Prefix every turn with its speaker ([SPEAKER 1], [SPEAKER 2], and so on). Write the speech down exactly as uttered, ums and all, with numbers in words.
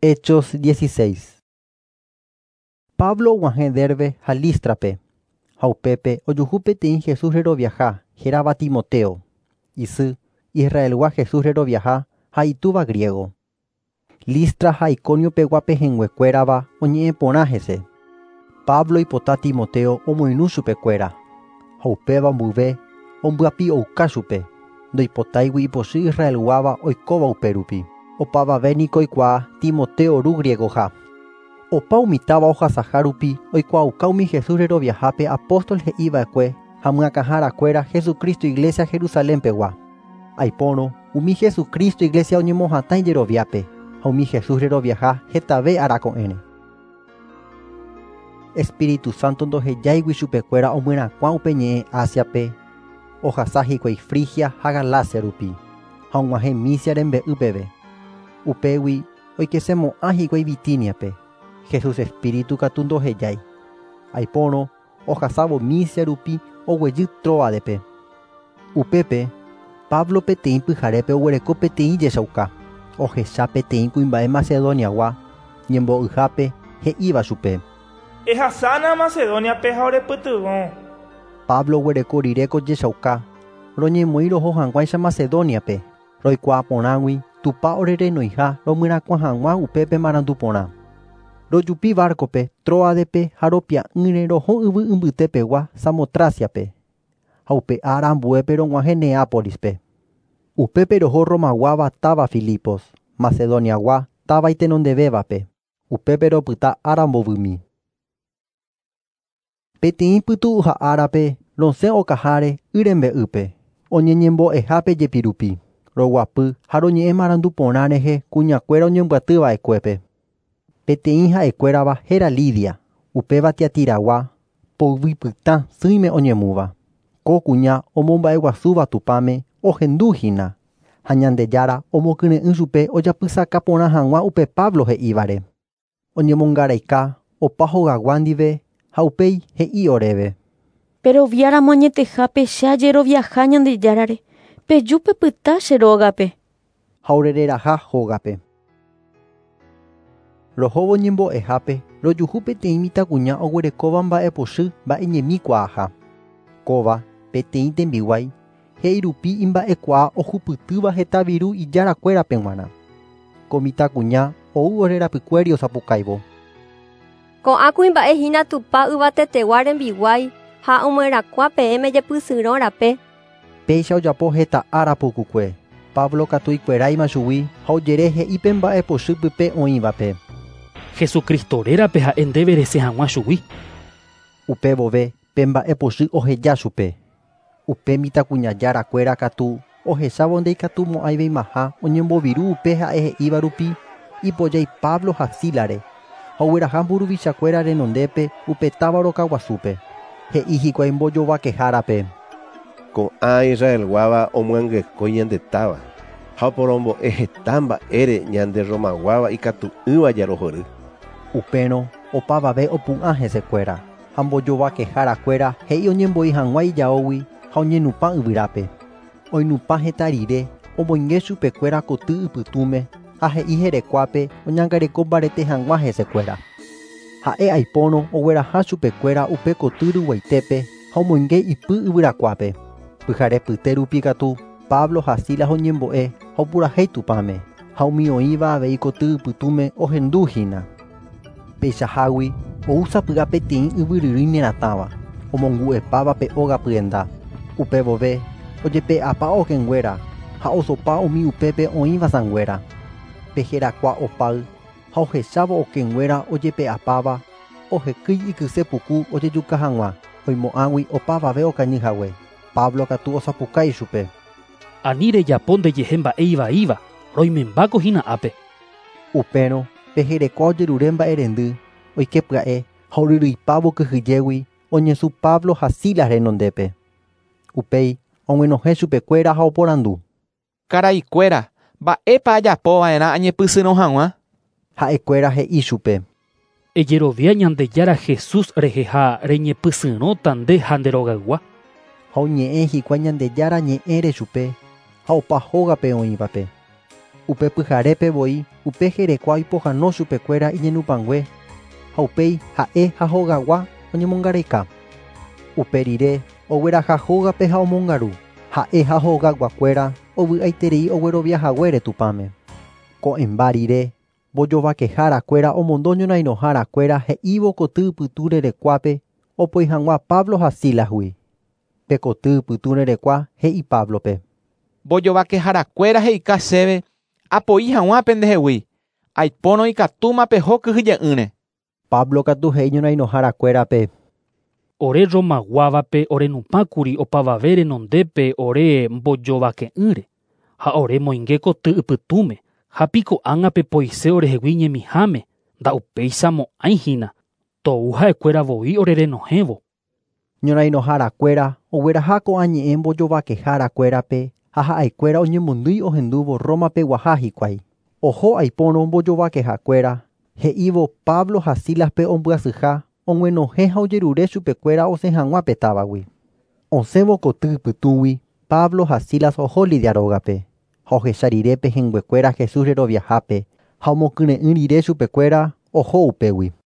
[SPEAKER 1] Hechos dieciséis. Pablo guajenderbe Jalístrape. Jaupepe oyujupe tein Jesús rero viaja, geraba Timoteo. Isu, Israel gua Jesús rero viaja, haituba griego. Listra jaiconio peguape jenhuecueraba, oñe ponajese. Pablo y pota Timoteo omoinushu pecuera. Jaupeba mbuve, ombuapi oukashupe. Doipotaiwi iposhi Israel guava oikoba uperupi. Opava vénico oikua Timoteo ru griego ja. Opa umitaba hoja saharupi oikua ukaumi Jesús rero viajape apóstol he iba ekue hamngakahara cuera Jesucristo iglesia Jerusalén pegua. Aipono umi Jesucristo iglesia oñemohatai rero viape. Haumi Jesús rero viaja hetave arako ene. Espíritu Santo ndohejaiwi chupecuera omyrakua upeñe'ẽ Asiape. Ohasahikuái Frigia ha Galacia rupi. Ha og̃uahẽ Misia rembe'ýpeve. Upégui oikesemo'ã hikuái Bitiniape. Jesús Espíritu katu ndohejái. Aiporõ ohasávo Misia rupi oguejy Tróadepe. Upépe Pablo peteĩ pyharépe oguereko peteĩ jechauka. Ohecha peteĩ kuimba'e Macedoniagua ñembo'yhápe he'íva chupe.
[SPEAKER 2] Ehasána Macedoniape ha orepytyvõ.
[SPEAKER 1] Pablo oguereko rireko jechauka. Roñemoĩ roho hag̃uáicha Macedoniape. Roikuaa porãgui tupa orerenoiha romyrakua hag̃ua upépe marandu porã. Rojupi barcope Tróadepe ha ropia'ỹre roho yvy ymbytépegua Samotraciape. Ha upe ára ambuépe rog̃uahẽ Neápolispe. Upépe roho romaguáva táva Filipos, Macedoniagua táva itenondevévape. Upépe ropyta ára mbovymi. Peteĩ pytu'uha árape rosẽ okaháre y rembe'ýpe. Oñeñembo'ehápe jepirupi. Roguapy ha roñe'ẽ marandu porã rehe kuñakuéra oñembyatýva'ekuépe. Peteĩ ha'ekuérava héra Lidia, upéva Tiatiragua, poyvypytã sỹime oñemúva. Ko kuña omomba'eguasúva tupáme ohendúhina. Ha Ñandejára omokyre'ỹ chupe ojapysaka porã hag̃ua upe Pablo he'ívare. Oñemongaraika opa hogagua ndive ha upéi he'i oréve.
[SPEAKER 3] Peroviáramo añetehápe che ajero viaja Ñandejárare. Pejúpe pyta che rógape.
[SPEAKER 1] Ha orereraha hógape. Rohóvo ñembo'ehápe rojuhu peteĩ mitãkuña oguerekóva mba'epochy mba'eñemíkuaaha. Kóva peteĩ tembiguái he'irupi imba'ekuaa ohupytýva heta viru ijarakuérape g̃uarã. Ko mitãkuña ou orerapykuéri osapukáivo.
[SPEAKER 4] Ko'ã kuimba'ehína tupa yvatetegua rembiguái ha omyerakua peẽme jepysyrõ rape.
[SPEAKER 1] Péicha ojapo heta ára pukukue. Pablo katu ikueráima chugui ha ojere he'ípe mba'epochy pype oĩvape.
[SPEAKER 5] Jesucristo rérape ha'e ndéverese hag̃ua chugui.
[SPEAKER 1] Upe vove pe mba'epochy oheja chupe. Upe mitãkuñajarakuéra katu ohechávo ndeikatumo'ãiveimaha oñemboviru upe ha'e he'íva rupi ipojái Pablo ha Sílare. Ha ogueraha mburuvichakuéra renondépe upe táva rokaguasúpe. He'i hikuái mbojovakehárape.
[SPEAKER 6] Ko'ã Israel guáva omyangekói ñande táva. Ha oporombo'e heta mba'ére ñande romaguáva ikatu'ỹva jarohory.
[SPEAKER 1] Upérõ opavave opu'ã hesekuéra. Ha mbojovakehárakuéra he'i oñembo'i hag̃ua ijaógui ha oñenupã yvyrápe. Oinupã heta rire omoinge chupekuéra koty ipytũme ha he'i herekuápe oñangareko mbarete hag̃ua hesekuéra. Ha'e aiporõ ogueraha chupekuéra upe koty ruguaitépe ha omoinge ipy yvyrakuápe. Pyhare pyte rupi katu Pablo ha Silas oñembo'e ha opurahéi tupãme ha umi oĩva avei koty ipytũme ohendúhina. Peichahágui ousapy'a peteĩ yvyryrỹi neratãva omongu'epáva pe óga pyenda. Upe vove ojepe'apa okẽnguéra ha osopa umi upépe oĩva sãnguéra. Peherakua opáy ha ohechávo okẽnguéra ojepe'apáva ohekýi ikyse puku ojejuka hag̃ua oimo'ãgui opavave okañyhague. Pablo katu osapukái chupe.
[SPEAKER 5] Ani rejapo ndejehe mba'e ivaíva roimembáko hína ápe.
[SPEAKER 1] Upérõ peherekua ojerure mba'erendy oikepya'e ha oryrýipávo kyhyjégui oñesũ Pablo ha Silas renondépe. Upéi og̃uenohẽ chupekuéra ha oporandu.
[SPEAKER 7] Karaikuéra, mba'épa ajapova'erã añepysyrõ hag̃ua.
[SPEAKER 1] Ha'ekuéra he'i chupe.
[SPEAKER 5] Ejerovia Ñandejára Jesús reheha reñepysyrõta nde ha nderogagua.
[SPEAKER 1] Ha oñe'ẽ hikuái Ñandejára ñe'ẽre chupe ha opa hógape oĩvape. upe pyharépe voi upe herekua oipohãno chupekuéra iñenupangue ha upéi ha'e ha hogagua oñemongareika. Upe rire ogueraha hógape ha omongaru ha'e ha hogaguakuéra ovy'aiterei ogueroviahaguére tupãme. Ko'ẽmba rire mbojovakehárakuéra omondo ñorairõhárakuéra he'ívo koty pytu rerekuápe opoi hag̃ua Pablo ha Silasgui. Pe koty pytu rerekua he'i Pablope:
[SPEAKER 7] Mbojovakehárakuéra he'ika chéve apoi hag̃ua pendehegui. Aipóno ikatúma peho kyhyje'ỹre.
[SPEAKER 1] Pablo katu he'i ñorairõhárakuérape:
[SPEAKER 5] Ore romaguávape orenupãkuri opavave renondépe ore mbojovake'ỹre ha ore moinge koty ipytũme ha piko ágape poise orehegui ñemiháme nda'upéichamo'ãihína tou ha'ekuéra voi orerenohévo.
[SPEAKER 1] Ñorairõhárakuéra ogueraha ko'añe'ẽ mbojovakehárakuérape ha ha'ekuéra oñemondýi ohendúvo Rómape guaha hikuái. Oho aipóno mbojovakehakuéra he'ívo Pablo ha Silaspe ombyasyha og̃uenohẽ ha ojerure chupekuéra osẽ hag̃ua pe távagui. Osẽvo koty pytũgui Pablo ha Silas oho Lidia rógape ha ohecha rire pe hembyekuéra Jesús reroviahápe ha omokyre'ỹ rire chupekuéra oho upégui.